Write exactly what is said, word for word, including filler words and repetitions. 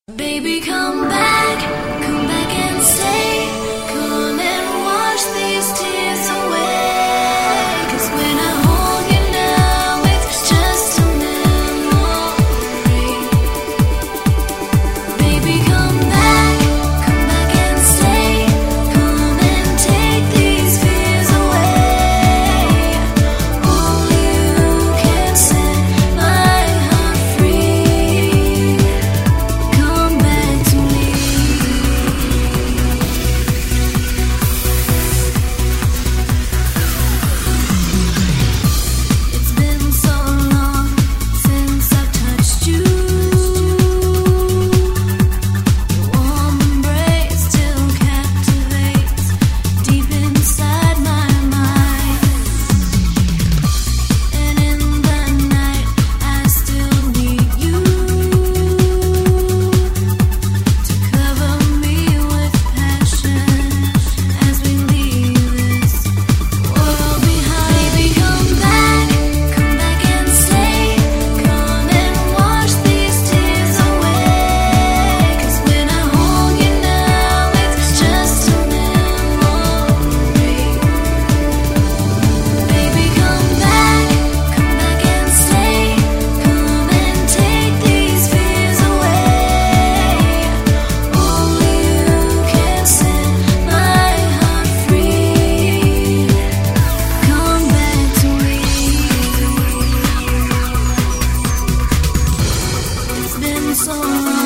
Baby, come back, come back and stay. Come and wash these tears away. 'Cause when I hold you now, it's just a memory. Baby, come back, come back and stay. Come and take these fears away. Only you can set my heart free. Come back to me. It's been so long since I've touched you. Your warm embrace still captivates deep inside my mind. And in the night I still need you to cover me with passion as we leave this world behind. Baby, come back, come back and stay. Come and wash these tears away. 'Cause when I hold you now, it's just a memory. Baby, come back, come back and stay. Come and take these fears away. Only you can set my heart free. Come back to me. It's been so long